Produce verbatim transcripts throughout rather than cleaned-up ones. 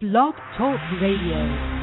Blog Talk Radio.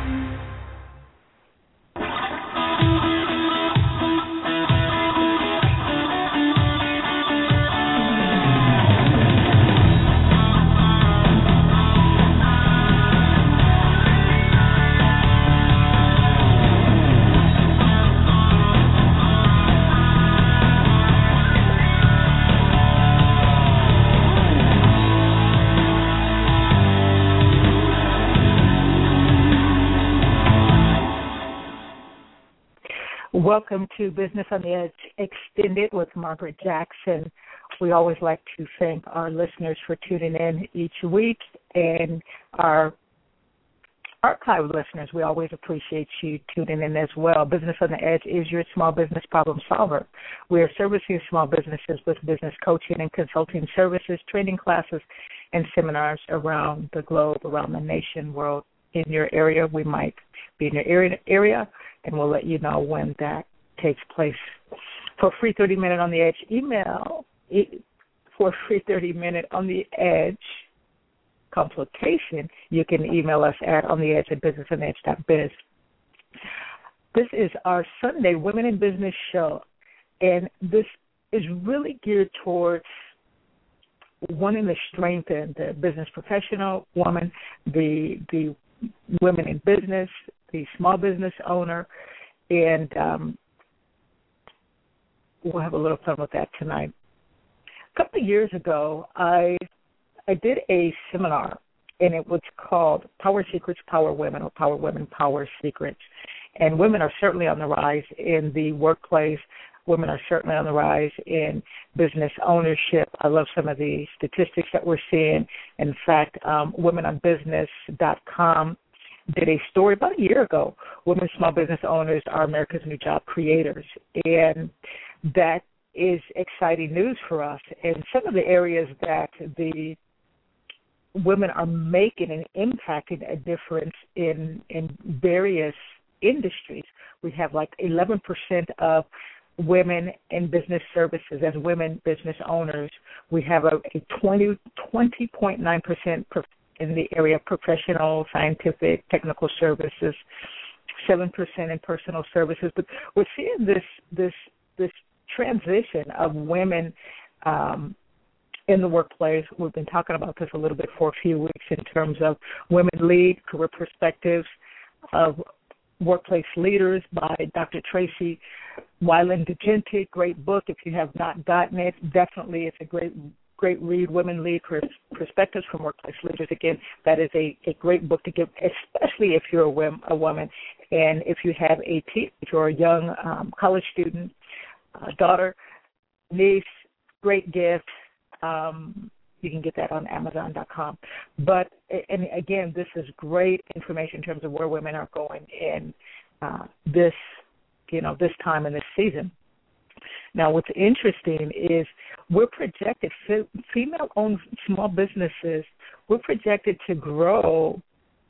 Welcome to Business on the Edge Extended with Margaret Jackson. We always like to thank our listeners for tuning in each week, and our archive listeners, we always appreciate you tuning in as well. Business on the Edge is your small business problem solver. We are servicing small businesses with business coaching and consulting services, training classes, and seminars around the globe, around the nation, world. In your area, we might be in your area, area, and we'll let you know when that takes place. For a free thirty-minute on the Edge email, for a free thirty-minute on the Edge consultation, you can email us at on the edge at business on the edge dot biz. This is our Sunday Women in Business show, and this is really geared towards wanting to strengthen the business professional woman, the the women in business, the small business owner, and um, we'll have a little fun with that tonight. A couple of years ago, I I did a seminar, and it was called Power Secrets, Power Women, or Power Women, Power Secrets. And women are certainly on the rise in the workplace. Women are certainly on the rise in business ownership. I love some of the statistics that we're seeing. In fact, um, women on business dot com did a story about a year ago. Women small business owners are America's new job creators. And that is exciting news for us. And some of the areas that the women are making and impacting a difference in in various industries. We have like eleven percent of women in business services as women business owners. We have a, a twenty point nine percent in the area of professional, scientific, technical services, seven percent in personal services. But we're seeing this this this transition of women um, in the workplace. We've been talking about this a little bit for a few weeks in terms of Women Lead, Career Perspectives of Workplace Leaders by Doctor Tracy Weiland DeGente. Great book. If you have not gotten it, definitely it's a great great read. Women Lead, Career Perspectives from Workplace Leaders. Again, that is a, a great book to give, especially if you're a, woman, a woman and if you have a teen, if you're a young um, college student, uh, daughter, niece, great gift. Um, you can get that on amazon dot com. But, and again, this is great information in terms of where women are going in uh, this, you know, this time in this season. Now, what's interesting is we're projected, female-owned small businesses, we're projected to grow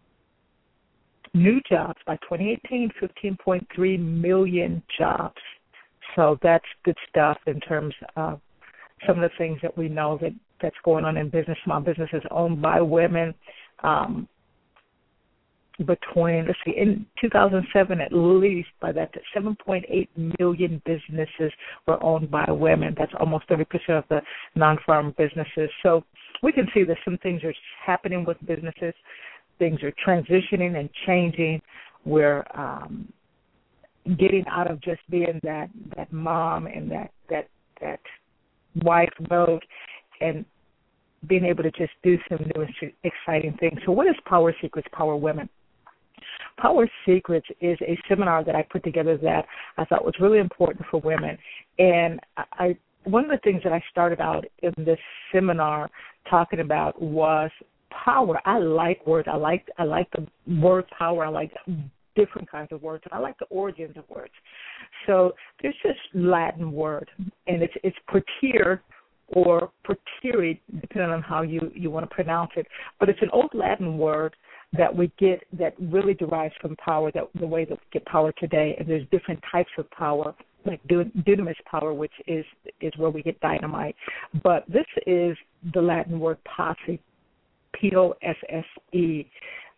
new jobs by twenty eighteen, fifteen point three million jobs. So that's good stuff in terms of some of the things that we know that, that's going on in business. Small businesses owned by women. Um, between, let's see, in two thousand seven at least, by that, seven point eight million businesses were owned by women. That's almost thirty percent of the non-farm businesses. So we can see that some things are happening with businesses. Things are transitioning and changing. We're um, getting out of just being that, that mom and that, that, that wife mode and being able to just do some new and exciting things. So what is Power Secrets, Power Women? Power Secrets is a seminar that I put together that I thought was really important for women. And I, one of the things that I started out in this seminar talking about was power. I like words. I like I like the word power. I like different kinds of words. And I like the origins of words. So there's this Latin word, and it's it's patir or patiri, depending on how you, you want to pronounce it. But it's an old Latin word that we get that really derives from power, that the way that we get power today. And there's different types of power, like dunamis power, which is is where we get dynamite. But this is the Latin word posse, P O S S E.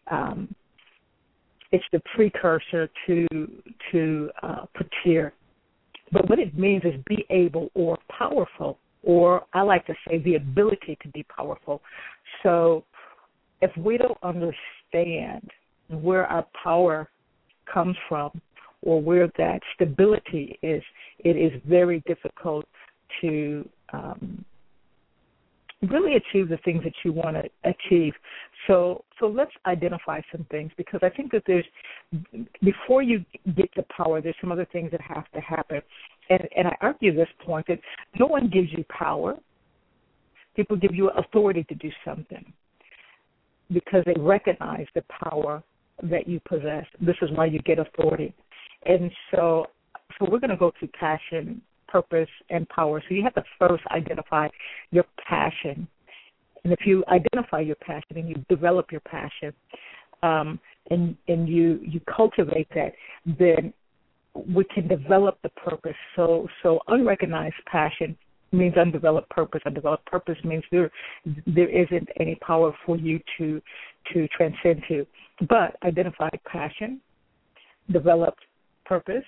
Um, it's the precursor to to uh, patir. But what it means is be able or powerful, or I like to say the ability to be powerful. So if we don't understand where our power comes from or where that stability is, it is very difficult to um, really achieve the things that you want to achieve. So so let's identify some things, because I think that there's, before you get to power, there's some other things that have to happen. And, and I argue this point that no one gives you power. People give you authority to do something because they recognize the power that you possess. This is why you get authority. And so, so we're going to go through passion, purpose, and power. So you have to first identify your passion. And if you identify your passion and you develop your passion, um, and and you, you cultivate that, then we can develop the purpose. So so unrecognized passion means undeveloped purpose. Undeveloped purpose means there there isn't any power for you to to transcend to. But identified passion, developed purpose,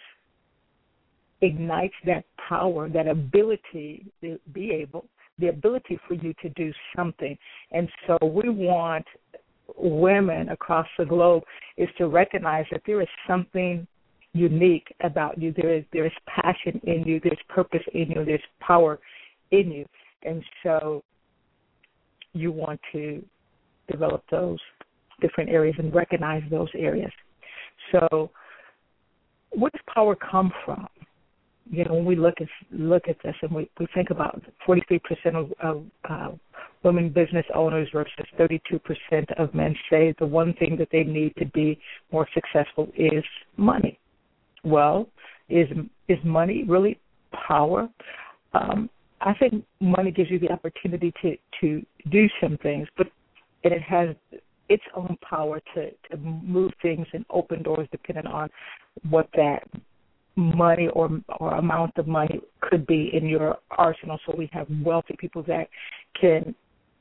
ignites that power, that ability to be able, the ability for you to do something. And so we want women across the globe is to recognize that there is something unique about you. There is there is passion in you, there's purpose in you, there's power in you. And so you want to develop those different areas and recognize those areas. So where does power come from? You know, when we look at look at this and we, we think about forty-three percent of, of uh, women business owners versus thirty-two percent of men say the one thing that they need to be more successful is money. Well, is is money really power? Um, I think money gives you the opportunity to, to do some things, but and it has its own power to, to move things and open doors depending on what that money or or amount of money could be in your arsenal. So we have wealthy people that can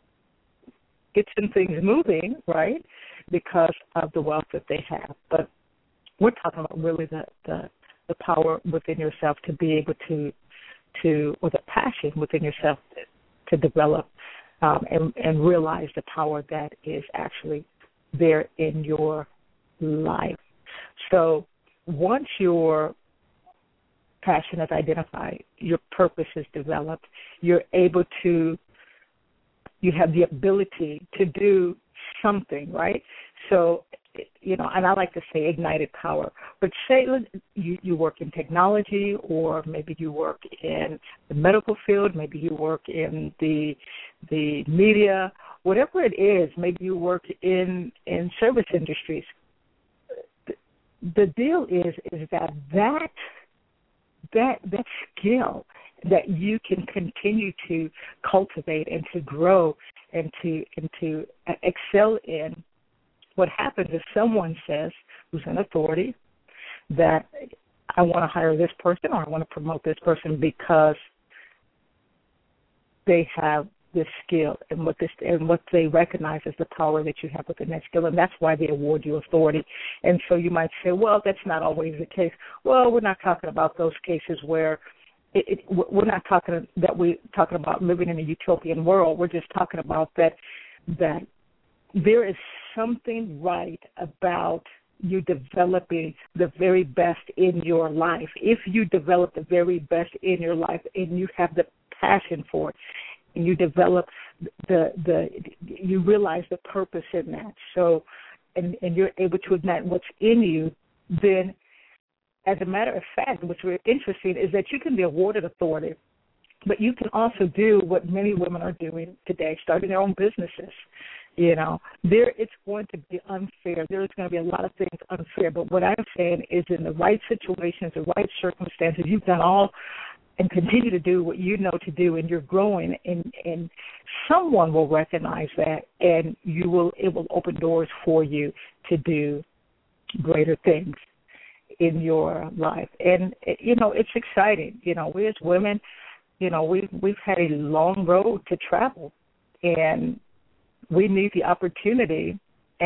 get some things moving, right, because of the wealth that they have. But we're talking about really the, the, the power within yourself to be able to, to or the passion within yourself to, to develop um, and, and realize the power that is actually there in your life. So once your passion is identified, your purpose is developed, you're able to, you have the ability to do something, right? So, you know, and I like to say ignited power, but say you, you work in technology, or maybe you work in the medical field, maybe you work in the the media, whatever it is, maybe you work in, in service industries. The, the deal is is that that that that skill that you can continue to cultivate and to grow and to and to excel in. What happens if someone says, who's an authority, that I want to hire this person or I want to promote this person because they have this skill and what this and what they recognize as the power that you have within that skill, and that's why they award you authority. And so you might say, well, that's not always the case. Well, we're not talking about those cases where it, it, we're not talking that we're talking about living in a utopian world. We're just talking about that that there is something right about you developing the very best in your life. If you develop the very best in your life and you have the passion for it, and you develop the the you realize the purpose in that. So, and and you're able to ignite what's in you. Then, as a matter of fact, what's really interesting is that you can be awarded authority, but you can also do what many women are doing today, starting their own businesses. You know, there it's going to be unfair. There's going to be a lot of things unfair. But what I'm saying is, in the right situations, the right circumstances, you've done all and continue to do what you know to do, and you're growing, and, and someone will recognize that, and you will it will open doors for you to do greater things in your life. And, you know, it's exciting. You know, we as women, you know, we've, we've had a long road to travel, and we need the opportunity and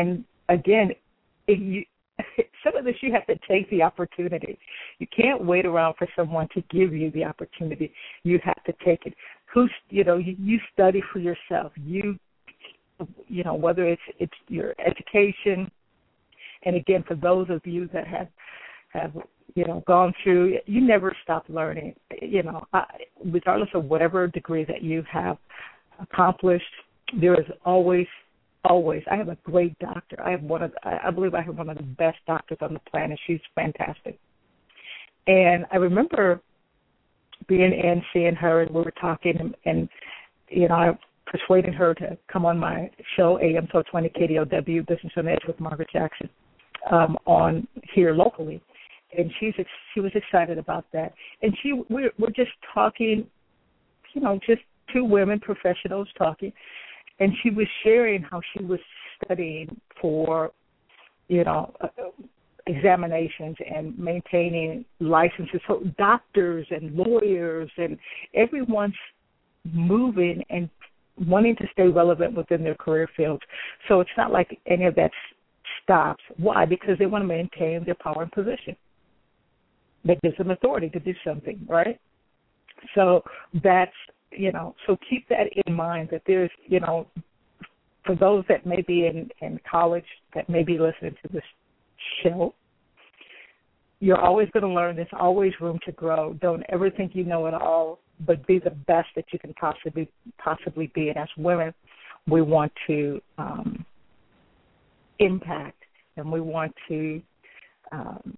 again, if you, some of this you have to take the opportunity. You can't wait around for someone to give you the opportunity. You have to take it. Who's, you know, you, you study for yourself. You, you know, whether it's it's your education, and again, for those of you that have have you know gone through, you never stop learning. You know, I, regardless of whatever degree that you have accomplished, there is always Always. I have a great doctor. I have one of I believe I have one of the best doctors on the planet. She's fantastic. And I remember being in, seeing her, and we were talking, and, and you know, I persuaded her to come on my show, A M twelve twenty K D O W, Business on Edge with Margaret Jackson, um, on here locally. And she's she was excited about that. And she we're, we're just talking, you know, just two women professionals talking. And she was sharing how she was studying for, you know, uh, examinations and maintaining licenses. So doctors and lawyers and everyone's moving and wanting to stay relevant within their career fields. So it's not like any of that stops. Why? Because they want to maintain their power and position. That gives them authority to do something, right? So that's, you know, so keep that in mind, that there's, you know, for those that may be in, in college, that may be listening to this show, you're always going to learn. There's always room to grow. Don't ever think you know it all, but be the best that you can possibly possibly be. And as women, we want to um, impact, and we want to, um,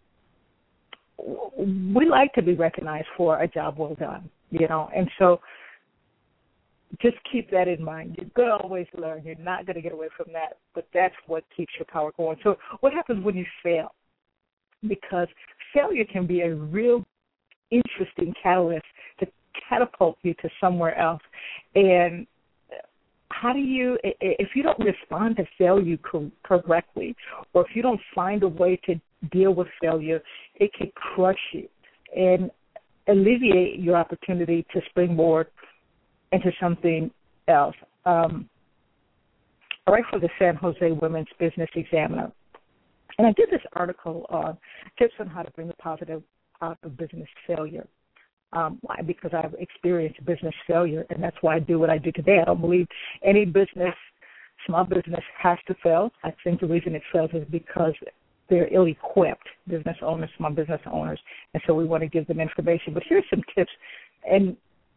we like to be recognized for a job well done. You know, and so just keep that in mind. You're going to always learn. You're not going to get away from that, but that's what keeps your power going. So what happens when you fail? Because failure can be a real interesting catalyst to catapult you to somewhere else. And how do you, if you don't respond to failure correctly, or if you don't find a way to deal with failure, it can crush you and alleviate your opportunity to springboard into something else. Um, I write for the San Jose Women's Business Examiner, and I did this article on tips on how to bring the positive out of business failure. Um, why? Because I've experienced business failure, and that's why I do what I do today. I don't believe any business, small business, has to fail. I think the reason it fails is because they're ill-equipped, business owners, small business owners, and so we want to give them information. But here's some tips, and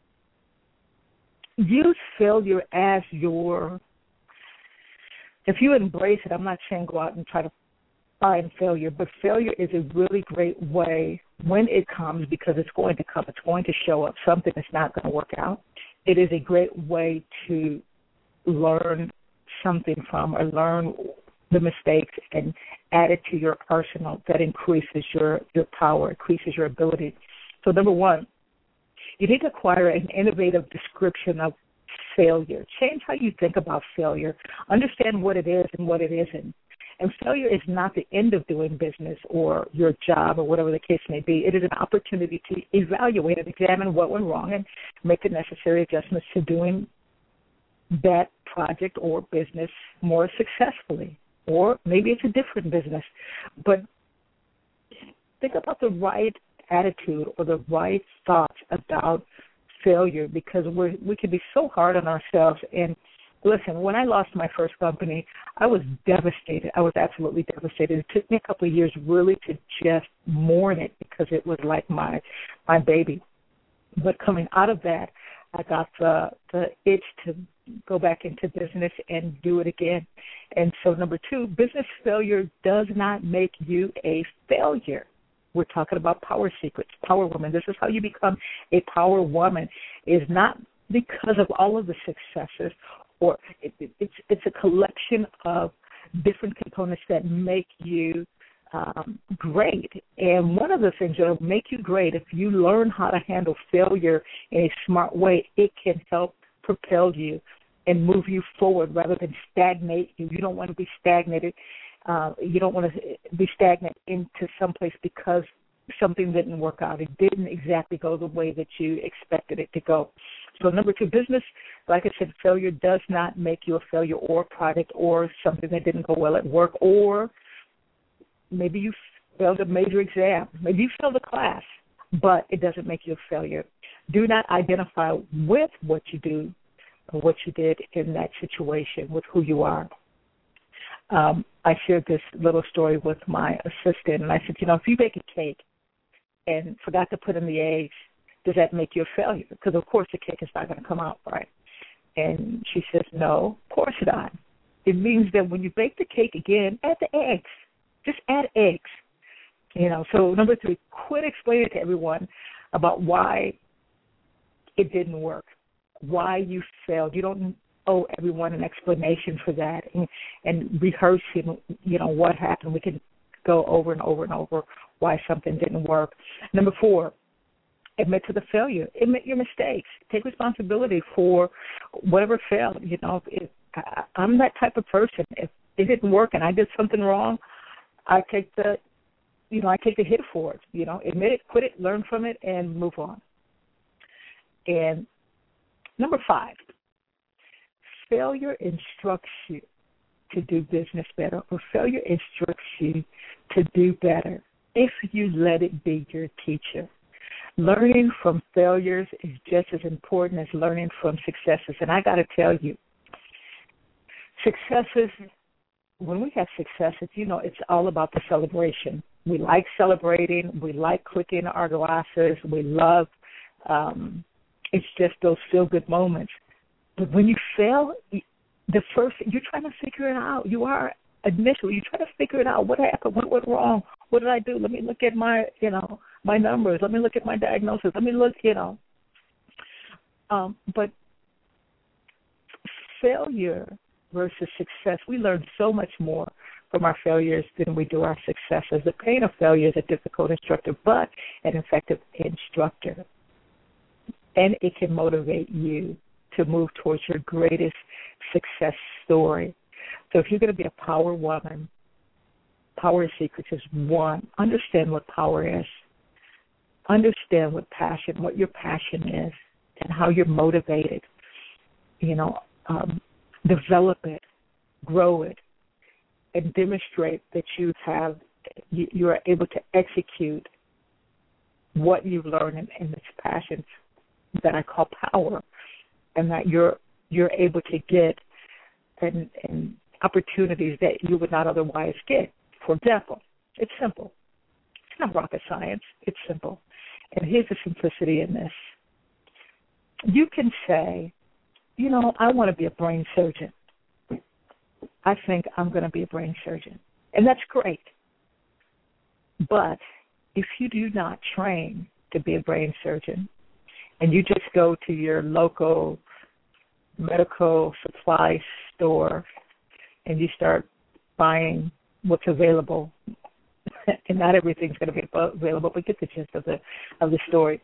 use failure as your, if you embrace it, I'm not saying go out and try to find failure, but failure is a really great way when it comes, because it's going to come, it's going to show up, something that's not going to work out. It is a great way to learn something from, or learn the mistakes and add it to your arsenal. That increases your, your power, increases your ability. So number one, you need to acquire an innovative description of failure. Change how you think about failure. Understand what it is and what it isn't. And failure is not the end of doing business or your job or whatever the case may be. It is an opportunity to evaluate and examine what went wrong and make the necessary adjustments to doing that project or business more successfully. Or maybe it's a different business. But think about the right attitude or the right thoughts about failure, because we we can be so hard on ourselves. And listen, when I lost my first company, I was devastated. I was absolutely devastated. It took me a couple of years really to just mourn it, because it was like my my baby. But coming out of that, I got the, the itch to go back into business and do it again. And so number two, business failure does not make you a failure. We're talking about power secrets, power woman. This is how you become a power woman, is not because of all of the successes, or it, it, it's it's a collection of different components that make you um, great. And one of the things that will make you great, if you learn how to handle failure in a smart way, it can help propel you and move you forward rather than stagnate you. You don't want to be stagnated. Uh, you don't want to be stagnant into someplace because something didn't work out. It didn't exactly go the way that you expected it to go. So number two, business, like I said, failure does not make you a failure or a product or something that didn't go well at work, or maybe you failed a major exam. Maybe you failed a class, but it doesn't make you a failure. Do not identify with what you do or what you did in that situation with who you are. Um, I shared this little story with my assistant, and I said, you know, if you bake a cake and forgot to put in the eggs, does that make you a failure? Because, of course, the cake is not going to come out right. And she says, no, of course not. It means that when you bake the cake again, add the eggs. Just add eggs. You know, so number three, quit explaining to everyone about why it didn't work, why you failed. You don't owe everyone an explanation for that, and, and rehearsing, you know, what happened. We can go over and over and over why something didn't work. Number four, admit to the failure. Admit your mistakes. Take responsibility for whatever failed. You know, if, I, I'm that type of person. If it didn't work and I did something wrong, I take the, you know, I take the hit for it. You know, admit it, quit it, learn from it, and move on. And number five, failure instructs you to do business better, or failure instructs you to do better if you let it be your teacher. Learning from failures is just as important as learning from successes. And I got to tell you, successes, when we have successes, you know, it's all about the celebration. We like celebrating. We like clicking our glasses. We love, um, it's just those feel-good moments. But when you fail, the first, you're trying to figure it out. You are initially, you try to figure it out. What happened? What went wrong? What did I do? Let me look at my, you know, my numbers. Let me look at my diagnosis. Let me look, you know. Um, but failure versus success, we learn so much more from our failures than we do our successes. The pain of failure is a difficult instructor, but an effective instructor. And it can motivate you to move towards your greatest success story. So if you're going to be a power woman, Power Secrets is one. Understand what power is. Understand what passion, what your passion is, and how you're motivated. You know, um, develop it, grow it, and demonstrate that you have, you, you are able to execute what you've learned in, in this passion that I call power, and that you're you're able to get and, and opportunities that you would not otherwise get. For example, it's simple. It's not rocket science. It's simple. And here's the simplicity in this. You can say, you know, I want to be a brain surgeon. I think I'm going to be a brain surgeon. And that's great. But if you do not train to be a brain surgeon, and you just go to your local medical supply store and you start buying what's available, and not everything's going to be available, but get the gist of the of the story.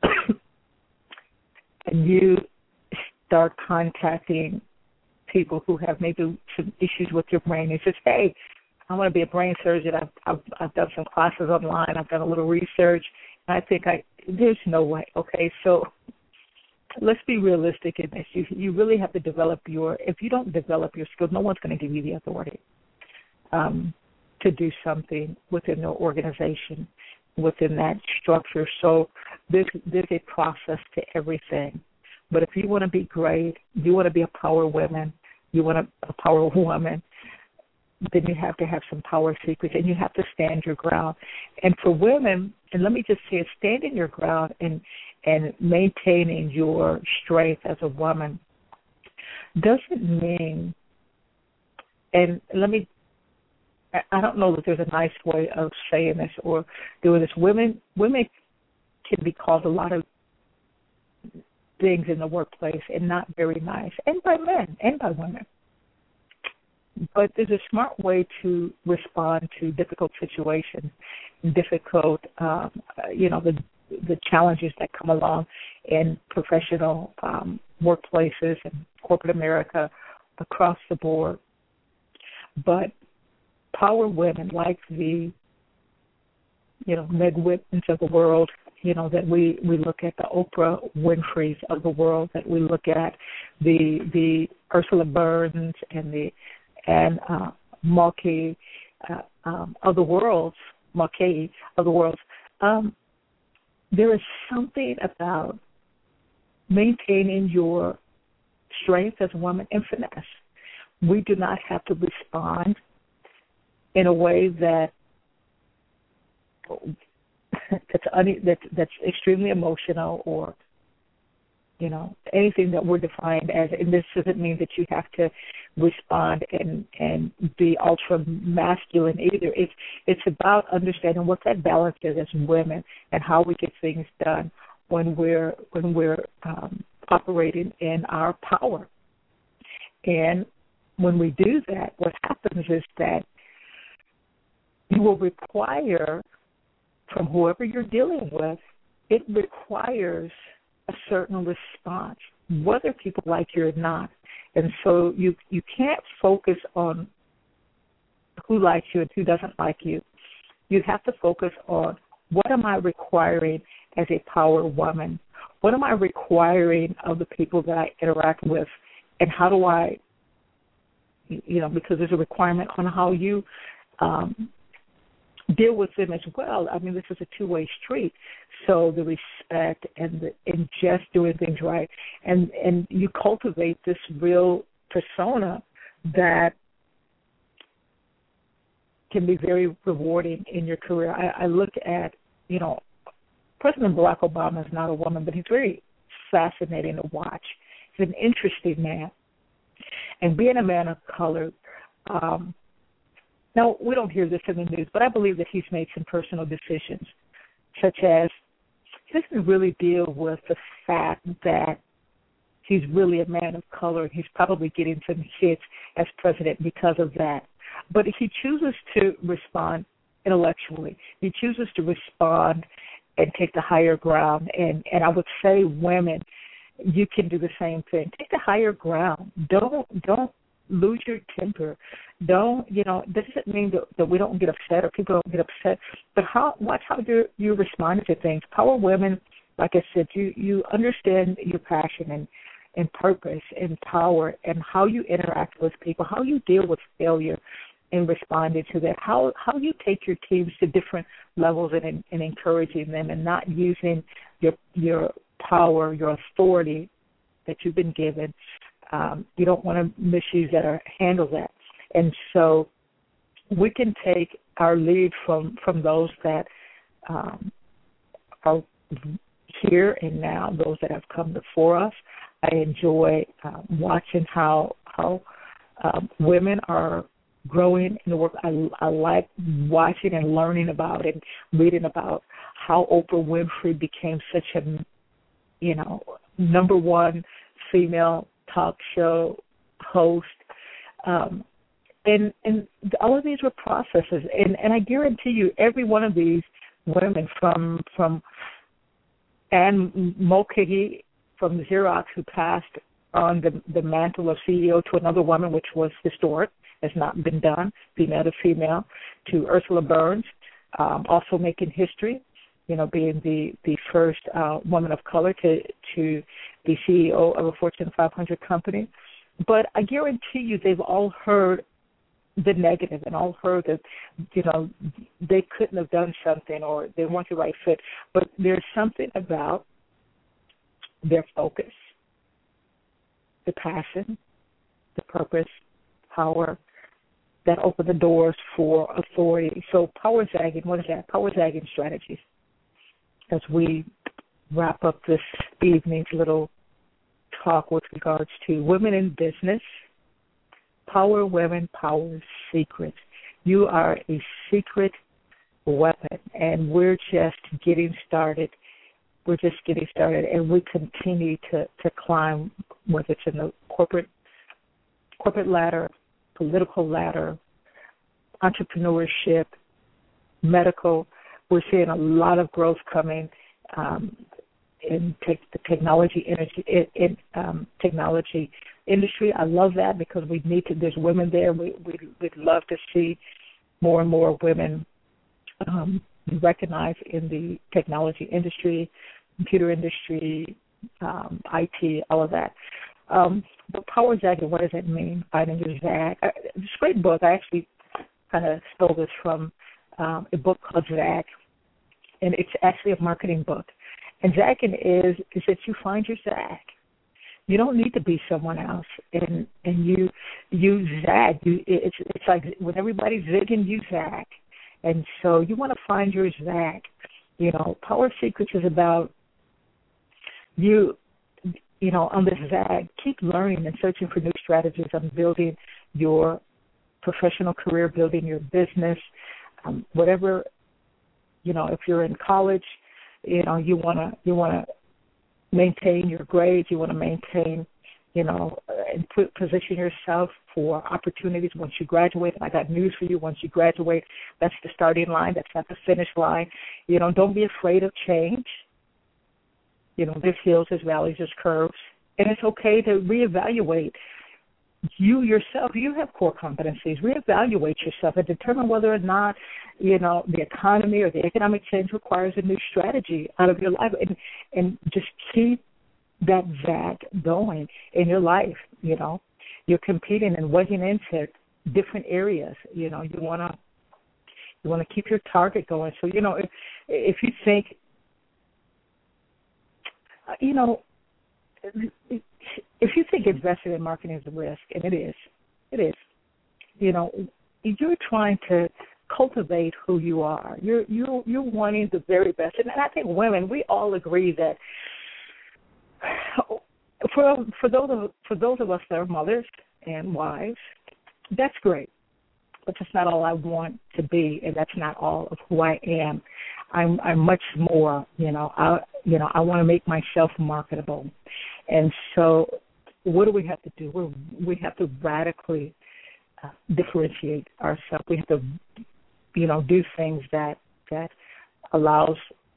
And you start contacting people who have maybe some issues with your brain. You say, hey, I want to be a brain surgeon. I've, I've, I've done some classes online. I've done a little research. And I think I there's no way. Okay, so let's be realistic in this. You, you really have to develop your, if you don't develop your skills, no one's going to give you the authority um, to do something within the organization, within that structure. So there's, there's a process to everything. But if you want to be great, you want to be a power woman, you want a, a power woman, then you have to have some power secrets, and you have to stand your ground. And for women, and let me just say, standing your ground and and maintaining your strength as a woman doesn't mean, and let me, I don't know that there's a nice way of saying this or doing this. Women, women can be called a lot of things in the workplace and not very nice, and by men and by women. But there's a smart way to respond to difficult situations, difficult, um, you know, the the challenges that come along in professional um, workplaces and corporate America across the board. But power women like the you know, Meg Whitmans of the world, you know, that we, we look at the Oprah Winfrey's of the world, that we look at the the Ursula Burns and the and uh, Mulcahy uh, um, of the world, Mulcahy of the world. Um, there is something about maintaining your strength as a woman and finesse. We do not have to respond in a way that that's un- that's that's extremely emotional, or you know, anything that we're defined as. And this doesn't mean that you have to respond and and be ultra masculine either. It's it's about understanding what that balance is as women and how we get things done when we're when we're um, operating in our power. And when we do that, what happens is that you will require from whoever you're dealing with, it requires a certain response, whether people like you or not. And so you you can't focus on who likes you and who doesn't like you. You have to focus on, what am I requiring as a power woman? What am I requiring of the people that I interact with? And how do I, you know, because there's a requirement on how you um, deal with them as well. I mean, this is a two-way street. So the respect and the, and just doing things right, and and you cultivate this real persona that can be very rewarding in your career. I, I look at, you know, President Barack Obama is not a woman, but he's very fascinating to watch. He's an interesting man, and being a man of color. Um, Now, we don't hear this in the news, but I believe that he's made some personal decisions, such as he doesn't really deal with the fact that he's really a man of color, and he's probably getting some hits as president because of that. But he chooses to respond intellectually. He chooses to respond and take the higher ground. And, and I would say, women, you can do the same thing. Take the higher ground. Don't don't. Lose your temper. Don't, you know, this doesn't mean that, that we don't get upset or people don't get upset, but how watch how you you respond to things. Power women, like I said, you, you understand your passion and, and purpose and power and how you interact with people, how you deal with failure and responding to that, how how you take your teams to different levels and, and encouraging them and not using your your power, your authority that you've been given. Um, you don't want to misuse that or handle that. And so we can take our lead from, from those that um, are here and now, those that have come before us. I enjoy uh, watching how how um, women are growing in the work. I, I like watching and learning about and reading about how Oprah Winfrey became such a, you know, number one female talk show host, um, and and all of these were processes, and, and I guarantee you, every one of these women, from from Anne Mulcahy from Xerox, who passed on the the mantle of C E O to another woman, which was historic, has not been done, female to female, to Ursula Burns, um, also making history, you know, being the, the first uh, woman of color to to be C E O of a Fortune five hundred company. But I guarantee you they've all heard the negative and all heard that, you know, they couldn't have done something or they weren't the right fit. But there's something about their focus, the passion, the purpose, power, that open the doors for authority. So power zagging, what is that? Power zagging strategies. As we wrap up this evening's little talk with regards to women in business, power women, power secrets. You are a secret weapon, and we're just getting started. We're just getting started, and we continue to, to climb, whether it's in the corporate corporate ladder, political ladder, entrepreneurship, medical. We're seeing a lot of growth coming um, in te- the technology energy in, in um, technology industry. I love that because we need to. There's women there. We we we'd love to see more and more women um, recognized in the technology industry, computer industry, um, I T, all of that. Um, but Power Zag, what does that mean? Finding your Zag. Uh, It's a great book. I actually kind of stole this from um, a book called Zag, and it's actually a marketing book. And zagging is is that you find your Zag. You don't need to be someone else, and and you you zag. You it's it's like when everybody's zigging, you zag, and so you want to find your Zag. You know, Power Secrets is about you. You know, on the Zag, keep learning and searching for new strategies on building your professional career, building your business, um, whatever. You know, if you're in college, you know you want to you want to maintain your grades. You want to maintain, you know, and put, position yourself for opportunities once you graduate. And I got news for you. Once you graduate, that's the starting line. That's not the finish line. You know, don't be afraid of change. You know, there's hills, there's valleys, there's curves. And it's okay to reevaluate you yourself. You have core competencies. Reevaluate yourself and determine whether or not, you know, the economy or the economic change requires a new strategy out of your life. And, and just keep that Zag going in your life. You know, you're competing and wedging into different areas. You know, you want to you want to keep your target going. So, you know, if, if you think, you know, if you think investing in marketing is a risk, and it is, it is, you know, you're trying to cultivate who you are. You're you're you're wanting the very best, and I think women, we all agree that for for those of, for those of us that are mothers and wives, that's great, but that's not all I want to be, and that's not all of who I am. I'm I'm much more, you know. I you know I want to make myself marketable, and so what do we have to do? We we have to radically uh, differentiate ourselves. We have to, you know, do things that that allows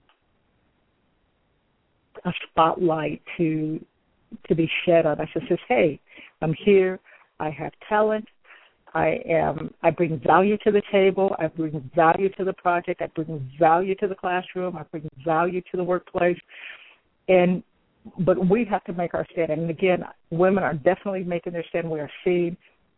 a spotlight to to be shed on us. It says, hey, I'm here. I have talent. I am. I bring value to the table. I bring value to the project. I bring value to the classroom. I bring value to the workplace. And but we have to make our stand. And again, women are definitely making their stand. We are seeing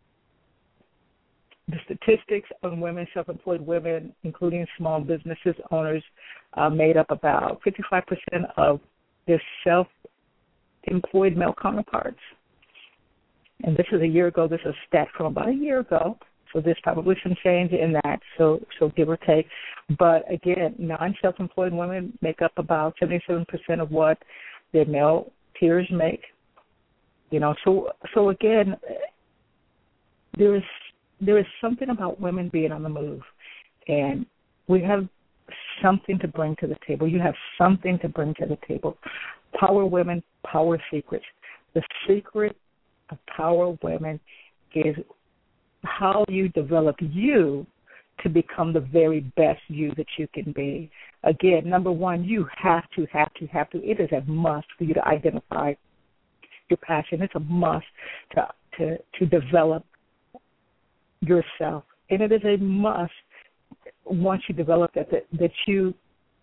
the statistics on women, self-employed women, including small businesses owners, uh, made up about fifty-five percent of their self-employed male counterparts. And this is a year ago. This is a stat from about a year ago. So there's probably some change in that, so so give or take. But again, non-self-employed women make up about seventy-seven percent of what their male peers make. You know, so so again, there is there is something about women being on the move, and we have something to bring to the table. You have something to bring to the table. Power Women, Power Secrets. The secret of Power Women is how you develop you to become the very best you that you can be. Again, number one, you have to, have to, have to. It is a must for you to identify your passion. It's a must to to, to develop yourself. And it is a must, once you develop that, that, that you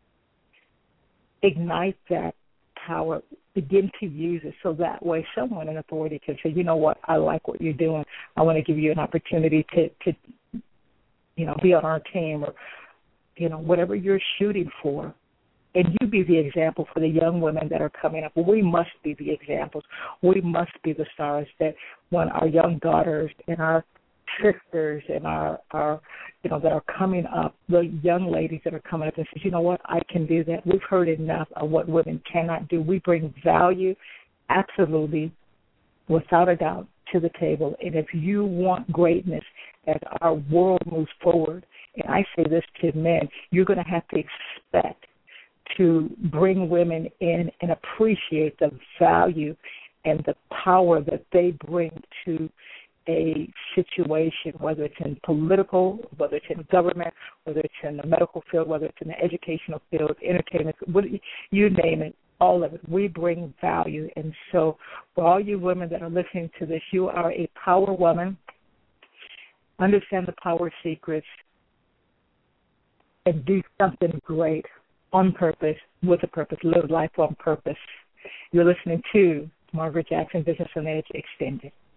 ignite that power, begin to use it, so that way someone in authority can say, you know what, I like what you're doing. I want to give you an opportunity to, to, you know, be on our team, or, you know, whatever you're shooting for. And you be the example for the young women that are coming up. We must be the examples. We must be the stars that when our young daughters and our sisters and our, our, you know, that are coming up, the young ladies that are coming up and say, you know what, I can do that. We've heard enough of what women cannot do. We bring value, absolutely, without a doubt, to the table. And if you want greatness as our world moves forward, and I say this to men, you're going to have to expect to bring women in and appreciate the value and the power that they bring to a situation, whether it's in political, whether it's in government, whether it's in the medical field, whether it's in the educational field, entertainment, you name it, all of it. We bring value. And so for all you women that are listening to this, you are a power woman. Understand the power secrets and do something great on purpose, with a purpose, live life on purpose. You're listening to Margaret Jackson Business on Edge Extended.